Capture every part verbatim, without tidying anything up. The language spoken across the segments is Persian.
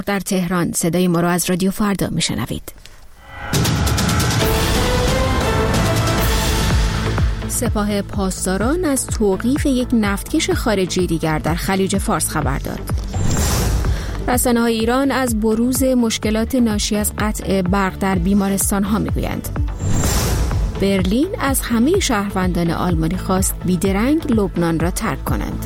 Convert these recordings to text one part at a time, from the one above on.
در تهران. صدای ما را از رادیو فردا میشنوید. سپاه پاسداران از توقیف یک نفتکش خارجی دیگر در خلیج فارس خبر داد. رسانه‌های ایران از بروز مشکلات ناشی از قطع برق در بیمارستان‌ها می‌گویند. برلین از همه شهروندان آلمانی خواست بیدرنگ لبنان را ترک کنند.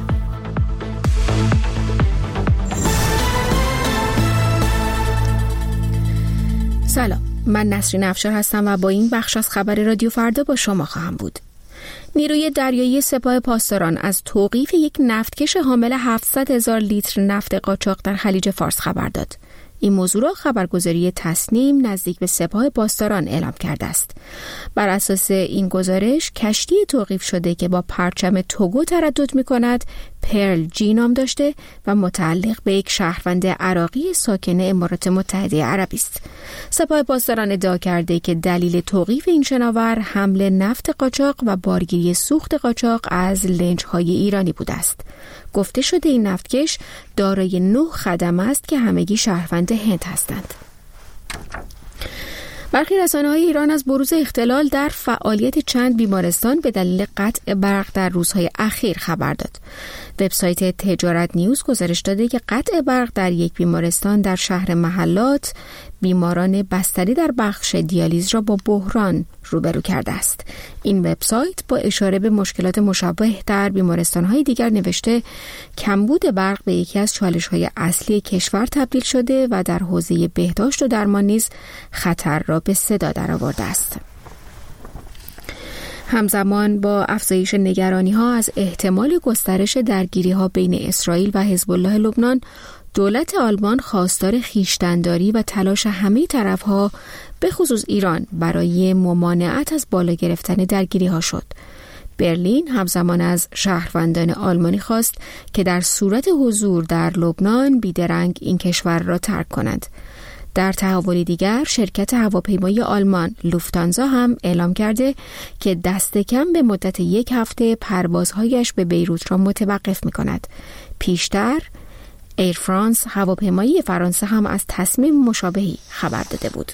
سلام، من نسرین افشار هستم و با این بخش از خبر رادیو فردا با شما خواهم بود. نیروی دریایی سپاه پاسداران از توقیف یک نفتکش حامل هفتصد هزار لیتر نفت قاچاق در خلیج فارس خبر داد. این موضوع را خبرگزاری تسنیم نزدیک به سپاه پاسداران اعلام کرده است. بر اساس این گزارش، کشتی توقیف شده که با پرچم توگو تردد می‌کند، پرل جی نام داشته و متعلق به یک شهروند عراقی ساکن امارات متحده عربی است. سپاه پاسداران ادعا کرده که دلیل توقیف این شناور حمل نفت قاچاق و بارگیری سوخت قاچاق از لنج‌های ایرانی بوده است. گفته شده این نفتکش دارای نه خدمه است که همگی شهروند هند هستند. برخی رسانه‌های ایران از بروز اختلال در فعالیت چند بیمارستان به دلیل قطع برق در روزهای اخیر خبر داد. وبسایت تجارت نیوز گزارش داده که قطع برق در یک بیمارستان در شهر محلات بیماران بستری در بخش دیالیز را با بحران روبرو کرده است. این وبسایت با اشاره به مشکلات مشابه در بیمارستان‌های دیگر نوشته کمبود برق به یکی از چالش‌های اصلی کشور تبدیل شده و در حوزه بهداشت و درمان نیز خطر را به صدا درآورده است. همزمان با افزایش نگرانی‌ها از احتمال گسترش درگیری‌ها بین اسرائیل و حزب الله لبنان، دولت آلمان خواستار خویشتن‌داری و تلاش همه طرف‌ها به خصوص ایران برای ممانعت از بالا گرفتن درگیری‌ها شد. برلین همزمان از شهروندان آلمانی خواست که در صورت حضور در لبنان بیدرنگ این کشور را ترک کنند. در تحولی دیگر، شرکت هواپیمایی آلمان لوفتانزا هم اعلام کرده که دست کم به مدت یک هفته پروازهایش به بیروت را متوقف می‌کند. پیشتر ایر فرانس هواپیمایی فرانسه هم از تصمیم مشابهی خبر داده بود.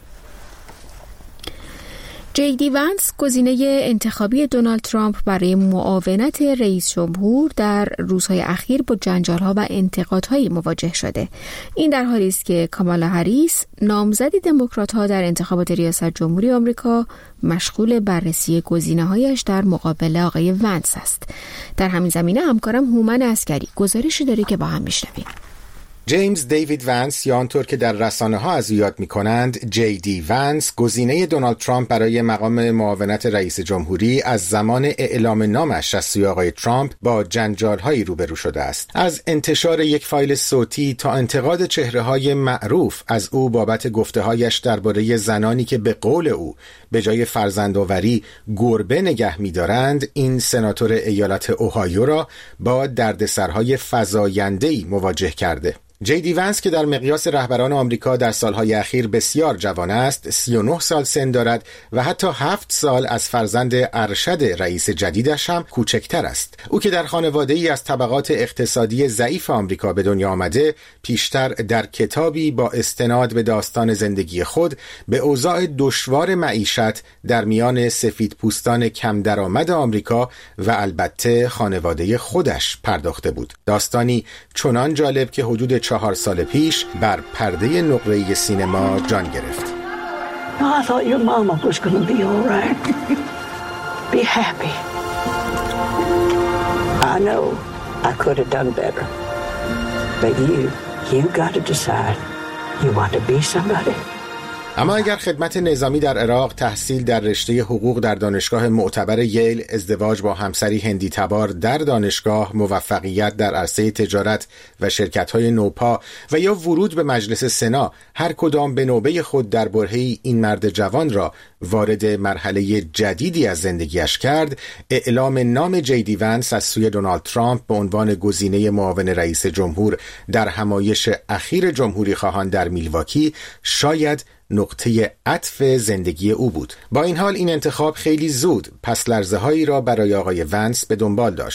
جی دی ونس، گزینه انتخابی دونالد ترامپ برای معاونت رئیس جمهور، در روزهای اخیر با جنجال‌ها و انتقادهایی مواجه شده. این در حالی است که کامالا هریس، نامزد دموکرات‌ها در انتخابات ریاست جمهوری آمریکا، مشغول بررسی گزینه‌هایش در مقابل آقای ونس است. در همین زمینه همکارم هومن عسکری گزارشی داره که با هم میشنویم. جیمز دیوید ونس، یا آنطور که در رسانه‌ها از او یاد می‌کنند جی دی ونس، گزینه دونالد ترامپ برای مقام معاونت رئیس جمهوری، از زمان اعلام نامش از سوی آقای ترامپ با جنجال‌هایی روبرو شده است. از انتشار یک فایل صوتی تا انتقاد چهره‌های معروف از او بابت گفته‌هایش درباره زنانی که به قول او به جای فرزندآوری گربه نگه می‌دارند، این سناتور ایالت اوهایو را با دردسرهای فزاینده‌ای مواجه کرده. جی دی ونس که در مقیاس رهبران آمریکا در سالهای اخیر بسیار جوان است، سی و نه سال سن دارد و حتی هفت سال از فرزند ارشد رئیس جدیدش هم کوچکتر است. او که در خانواده‌ای از طبقات اقتصادی ضعیف آمریکا به دنیا آمده، پیشتر در کتابی با استناد به داستان زندگی خود به اوضاع دشوار معیشت در میان سفیدپوستان کم درآمد آمریکا و البته خانواده خودش پرداخته بود. داستانی چنان جالب که حدود چهار سال پیش بر پرده نقره‌ای سینما جان گرفت. I thought your mama was going to be all right. Be happy. I know I could have done better. But you, you got to decide. You want to be somebody. اما اگر خدمت نظامی در عراق، تحصیل در رشته حقوق در دانشگاه معتبر ییل، ازدواج با همسری هندی تبار در دانشگاه، موفقیت در عرصه تجارت و شرکت‌های نوپا و یا ورود به مجلس سنا، هر کدام به نوبه خود در برهه‌ای این مرد جوان را وارد مرحله جدیدی از زندگیش کرد، اعلام نام جی دی ونس از سوی دونالد ترامپ به عنوان گزینه معاون رئیس جمهور در همایش اخیر جمهوری خواهان در میلواکی شاید نقطه عطف زندگی او بود. با این حال این انتخاب خیلی زود پس لرزه هایی را برای آقای ونس به دنبال داشت.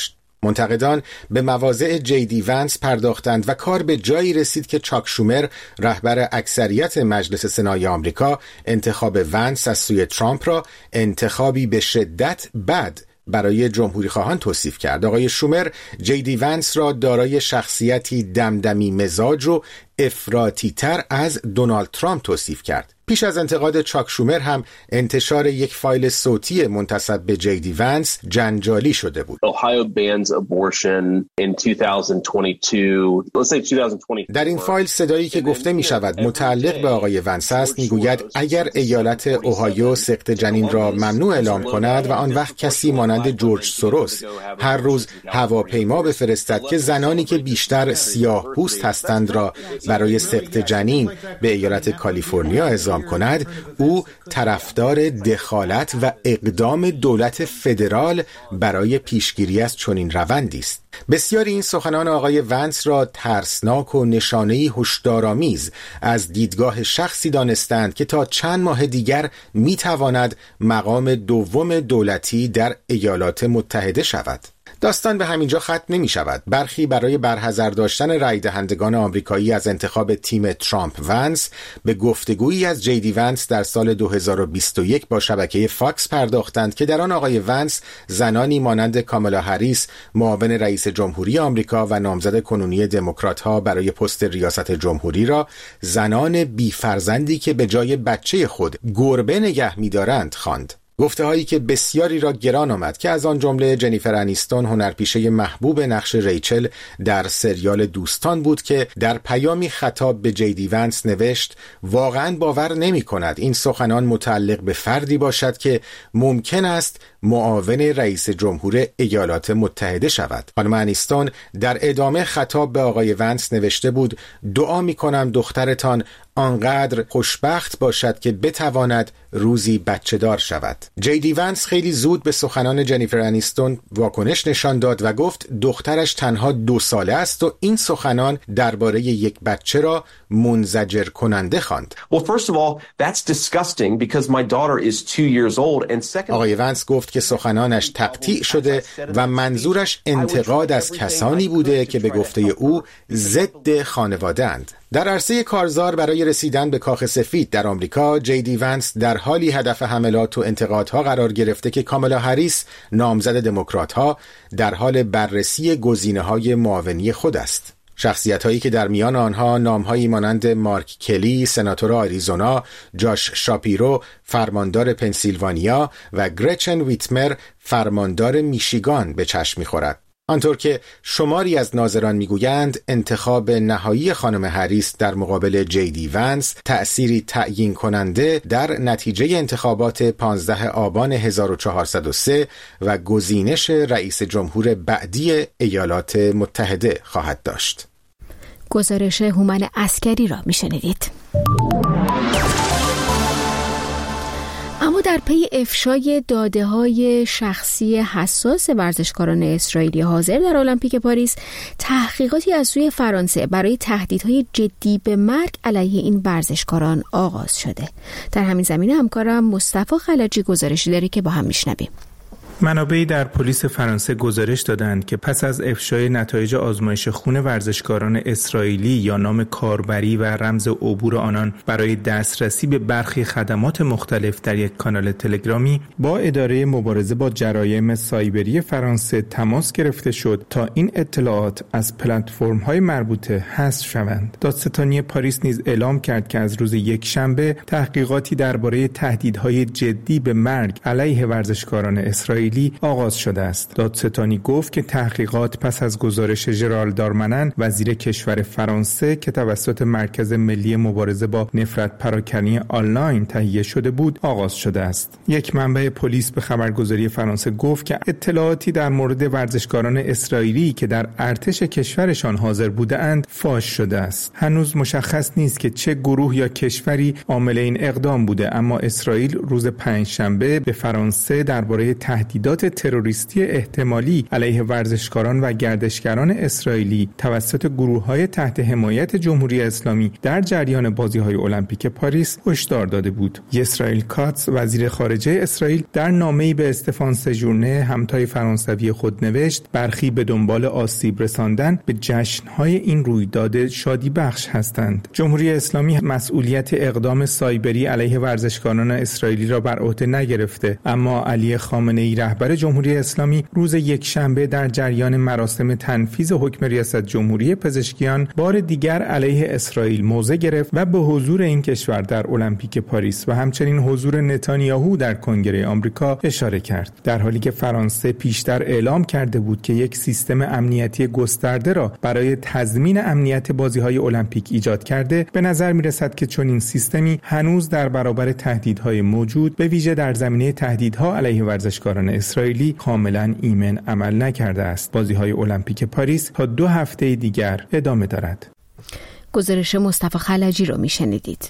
منتقدان به مواضع جی دی ونس پرداختند و کار به جایی رسید که چاک شومر رهبر اکثریت مجلس سنای آمریکا انتخاب ونس از سوی ترامپ را انتخابی به شدت بد برای جمهوری خواهان توصیف کرد. آقای شومر جی دی ونس را دارای شخصیتی دمدمی مزاج و افراطی تر از دونالد ترامپ توصیف کرد. پیش از انتقاد چاک شومر هم انتشار یک فایل صوتی منتسب به جی دی ونس جنجالی شده بود. Ohio bans abortion in twenty twenty-two. Let's say twenty twenty-four. در این فایل صدایی که گفته می شود متعلق به آقای ونس است میگوید اگر ایالت اوهایو سقط جنین را ممنوع اعلام کند و آن وقت کسی مانند جورج سوروس هر روز هواپیما بفرستد که زنانی که بیشتر سیاه پوست هستند را برای سقط جنین به ایالت کالیفرنیا اعزام کند، او طرفدار دخالت و اقدام دولت فدرال برای پیشگیری از چنین روندی است. بسیاری این سخنان آقای ونس را ترسناک و نشانه‌ای هشدارآمیز از دیدگاه شخصی دانستند که تا چند ماه دیگر میتواند مقام دوم دولتی در ایالات متحده شود. داستان به همینجا ختم نمی شود. برخی برای برحذر داشتن رای دهندگان آمریکایی از انتخاب تیم ترامپ ونس به گفتگویی از جی دی ونس در سال دو هزار و بیست و یک با شبکه فاکس پرداختند که در آن آقای ونس زنانی مانند کامالا هریس معاون رئیس جمهوری آمریکا و نامزد کنونی دموکرات‌ها برای پست ریاست جمهوری را زنان بی فرزندی که به جای بچه خود گربه نگه می‌دارند خواند. گفته هایی که بسیاری را گران آمد که از آن جمله جنیفر انیستون هنرپیشه محبوب نقش ریچل در سریال دوستان بود که در پیامی خطاب به جی دی ونس نوشت واقعا باور نمی کند این سخنان متعلق به فردی باشد که ممکن است معاون رئیس جمهور ایالات متحده شود. خانم انیستون در ادامه خطاب به آقای ونس نوشته بود دعا می کنم دخترتان آنقدر خوشبخت باشد که بتواند روزی بچه دار شود. جی دی ونس خیلی زود به سخنان جنیفر انیستون واکنش نشان داد و گفت دخترش تنها دو ساله است و این سخنان درباره یک بچه را منزجر کننده خواند. Well, first of all, that's disgusting because my daughter is two years old and second آقای ونس گفت که سخنانش تقطیع شده و منظورش انتقاد از کسانی بوده که به گفته او ضد خانواده اند. در عرصه کارزار برای رسیدن به کاخ سفید در آمریکا، جی دی ونس در حالی هدف حملات و انتقادها قرار گرفته که کامالا هریس نامزد دموکرات‌ها در حال بررسی گزینه‌های معاونی خود است. شخصیت‌هایی که در میان آنها نام‌هایی مانند مارک کلی، سناتور آریزونا، جاش شاپیرو، فرماندار پنسیلوانیا و گرچن ویتمر، فرماندار میشیگان به چشم می‌خورد. آنطور که شماری از ناظران میگویند انتخاب نهایی خانم هریس در مقابل جی دی ونس تأثیری تعیین کننده در نتیجه انتخابات پانزده آبان هزار و چهارصد و سه و گزینش رئیس جمهور بعدی ایالات متحده خواهد داشت. گزارش هومن عسکری را میشنوید. اما در پی افشای داده‌های شخصی حساس ورزشکاران اسرائیلی حاضر در المپیک پاریس، تحقیقاتی از سوی فرانسه برای تهدیدهای جدی به مرگ علیه این ورزشکاران آغاز شده. در همین زمینه همکارم مصطفی خلجی گزارشی داره که با هم میشنویم. منابعی در پلیس فرانسه گزارش دادند که پس از افشای نتایج آزمایش خون ورزشکاران اسرائیلی یا نام کاربری و رمز عبور آنان برای دسترسی به برخی خدمات مختلف در یک کانال تلگرامی، با اداره مبارزه با جرایم سایبری فرانسه تماس گرفته شد تا این اطلاعات از پلتفرم‌های مربوطه حذف شوند. دادستانی پاریس نیز اعلام کرد که از روز یکشنبه تحقیقاتی درباره تهدیدهای جدی به مرگ علیه ورزشکاران اسرائیلی آغاز شده است. دادستانی گفت که تحقیقات پس از گزارش ژرال دارمنن وزیر کشور فرانسه که توسط مرکز ملی مبارزه با نفرت پراکنی آنلاین تهیه شده بود آغاز شده است. یک منبع پلیس به خبرگزاری فرانسه گفت که اطلاعاتی در مورد ورزشکاران اسرائیلی که در ارتش کشورشان حاضر بودند فاش شده است. هنوز مشخص نیست که چه گروه یا کشوری عامل این اقدام بوده، اما اسرائیل روز پنجشنبه به فرانسه درباره تهدید تهدیدات تروریستی احتمالی علیه ورزشکاران و گردشگران اسرائیلی توسط گروه‌های تحت حمایت جمهوری اسلامی در جریان بازی‌های المپیک پاریس هشدار داده بود. اسرائیل کاتس وزیر خارجه اسرائیل در نامه‌ای به استفان سژورنه همتای فرانسوی خود نوشت برخی به دنبال آسیب رساندن به جشن‌های این رویداد شادی بخش هستند. جمهوری اسلامی مسئولیت اقدام سایبری علیه ورزشکاران اسرائیلی را بر عهده نگرفته، اما علی خامنه‌ای رهبر جمهوری اسلامی روز یکشنبه در جریان مراسم تنفیذ حکم ریاست جمهوری پزشکیان بار دیگر علیه اسرائیل موضع گرفت و به حضور این کشور در المپیک پاریس و همچنین حضور نتانیاهو در کنگره آمریکا اشاره کرد. در حالی که فرانسه پیشتر اعلام کرده بود که یک سیستم امنیتی گسترده را برای تضمین امنیت بازی‌های المپیک ایجاد کرده، به نظر می‌رسد که چنین سیستمی هنوز در برابر تهدیدهای موجود به ویژه در زمینه تهدیدها علیه ورزشکاران اسرائیلی کاملا ایمن عمل نکرده است. بازی‌های المپیک پاریس تا دو هفته دیگر ادامه دارد. گزارش مصطفی خلجی رو میشنیدید.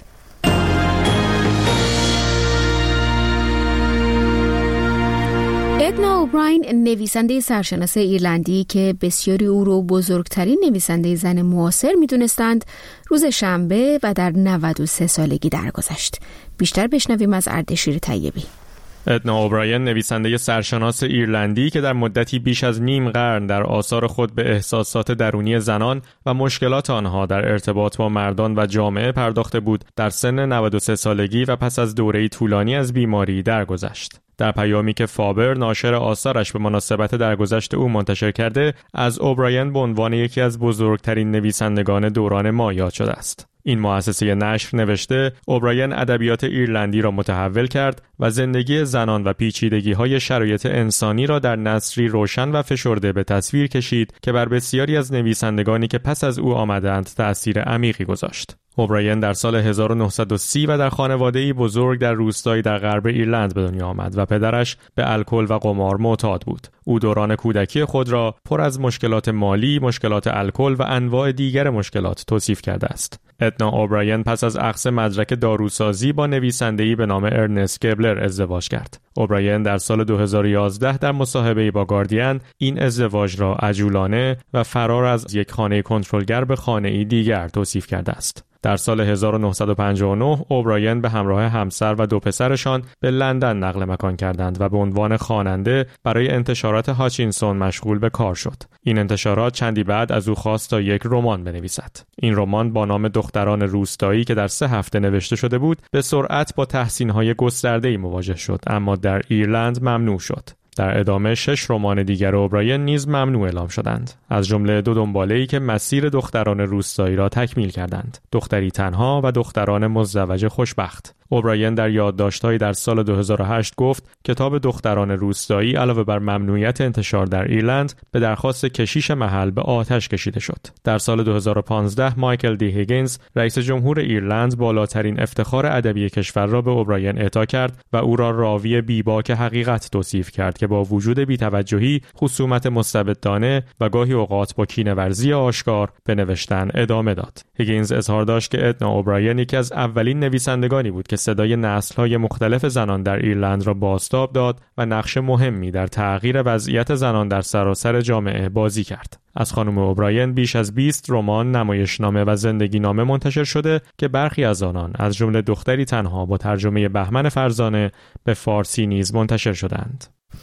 ادنا اوبراین، نویسنده سرشناس ایرلندی که بسیاری او رو بزرگترین نویسنده زن معاصر میدونستند، روز شنبه و در نود و سه سالگی درگذشت. بیشتر بشنویم از اردشیر طیبی. ادنا اوبراین، نویسنده سرشناس ایرلندی که در مدتی بیش از نیم قرن در آثار خود به احساسات درونی زنان و مشکلات آنها در ارتباط با مردان و جامعه پرداخته بود، در سن نود و سه سالگی و پس از دوره‌ای طولانی از بیماری درگذشت. در پیامی که فابر ناشر آثارش به مناسبت درگذشت او منتشر کرده، از اوبراین به عنوان یکی از بزرگترین نویسندگان دوران ما یاد شده است. این مؤسسه نشر نوشته اوبراین ادبیات ایرلندی را متحول کرد و زندگی زنان و پیچیدگی‌های شرایط انسانی را در نثری روشن و فشرده به تصویر کشید که بر بسیاری از نویسندگانی که پس از او آمدند تأثیر عمیقی گذاشت. اوبراین در سال هزار و نهصد و سی و در خانواده‌ای بزرگ در روستایی در غرب ایرلند به دنیا آمد و پدرش به الکل و قمار معتاد بود. او دوران کودکی خود را پر از مشکلات مالی، مشکلات الکل و انواع دیگر مشکلات توصیف کرده است. ادنا اوبراین پس از اخذ مدرک داروسازی با نویسنده‌ای به نام ارنست گبلر ازدواج کرد. اوبراین در سال دو هزار و یازده در مصاحبه‌ای با گاردین این ازدواج را عجولانه و فرار از یک خانه کنترلگر به خانه‌ای دیگر توصیف کرده است. در سال هزار و نهصد و پنجاه و نه اوبراین به همراه همسر و دو پسرشان به لندن نقل مکان کردند و به عنوان خواننده برای انتشارات هاچینسون مشغول به کار شد. این انتشارات چندی بعد از او خواست تا یک رمان بنویسد. این رمان با نام دختران روستایی که در سه هفته نوشته شده بود، به سرعت با تحسین‌های گسترده‌ای مواجه شد، اما در ایرلند ممنوع شد. در ادامه شش رمان دیگر اوبراین نیز ممنوع اعلام شدند، از جمله دو دنباله‌ای که مسیر دختران روستایی را تکمیل کردند، دختری تنها و دختران مزدوج خوشبخت. اوبراین در یادداشت‌هایی در سال دو هزار و هشت گفت کتاب دختران روستایی علاوه بر ممنوعیت انتشار در ایرلند به درخواست کشیش محل به آتش کشیده شد. در سال دو هزار و پانزده مایکل دی هیگینز رئیس جمهور ایرلند بالاترین افتخار ادبی کشور را به اوبراین اعطا کرد و او را راوی بیباک حقیقت توصیف کرد که با وجود بی‌توجهی، خصومت مستبدانه و گاهی اوقات با کینه‌ورزی آشکار به نوشتن ادامه داد. هیگینز اظهار داشت که ادنا اوبراین یکی از اولین نویسندگانی بود که صدای نسل‌های مختلف زنان در ایرلند را بازتاب داد و نقش مهمی در تغییر وضعیت زنان در سراسر جامعه بازی کرد. از خانم اوبراین بیش از بیست رمان، نمایشنامه و زندگی‌نامه منتشر شده که برخی از آنان از جمله دختری تنها با ترجمه بهمن فرزانه به فارسی نیز منتشر شدند.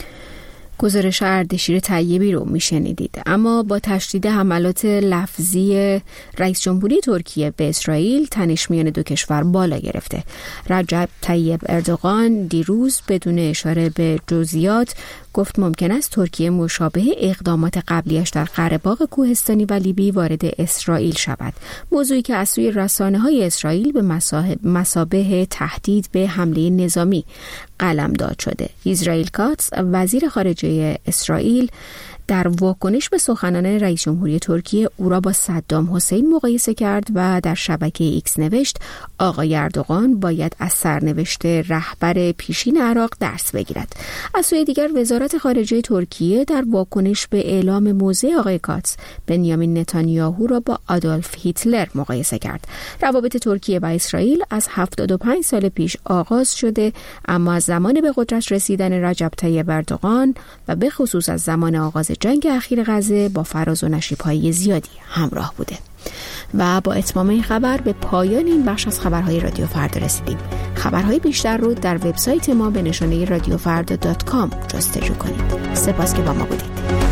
گزارش اردشیر طیبی رو میشنیدید. اما با تشدید حملات لفظی رئیس جمهوری ترکیه به اسرائیل، تنش میان دو کشور بالا گرفته. رجب طیب اردوغان دیروز بدون اشاره به جزئیات گفت ممکن است ترکیه مشابه اقدامات قبلیش در قره باغ کوهستانی و لیبی وارد اسرائیل شود، موضوعی که از سوی رسانه‌های اسرائیل به مثابه تهدید به حمله نظامی قلمداد شده. اسرائیل کاتس، وزیر خارجه اسرائیل، در واکنش به سخنان رئیس جمهوری ترکیه او را با صدام حسین مقایسه کرد و در شبکه ایکس نوشت آقای اردوغان باید از سرنوشت رهبر پیشین عراق درس بگیرد. از سوی دیگر وزارت خارجه ترکیه در واکنش به اعلام موضع آقای کاتس بنیامین نتانیاهو را با آدولف هیتلر مقایسه کرد. روابط ترکیه و اسرائیل از هفتاد و پنج سال پیش آغاز شده، اما از زمان به قدرت رسیدن رجب طیب اردوغان و به خصوص از زمان آغاز جنگ اخیر غزه با فراز و نشیب‌های زیادی همراه بوده. و با اتمام این خبر به پایان این بخش از خبرهای رادیو فردا رسیدیم. خبرهای بیشتر رو در وبسایت ما به نشانه رادیو فردا دات کام جستجو کنید. سپاس که با ما بودید.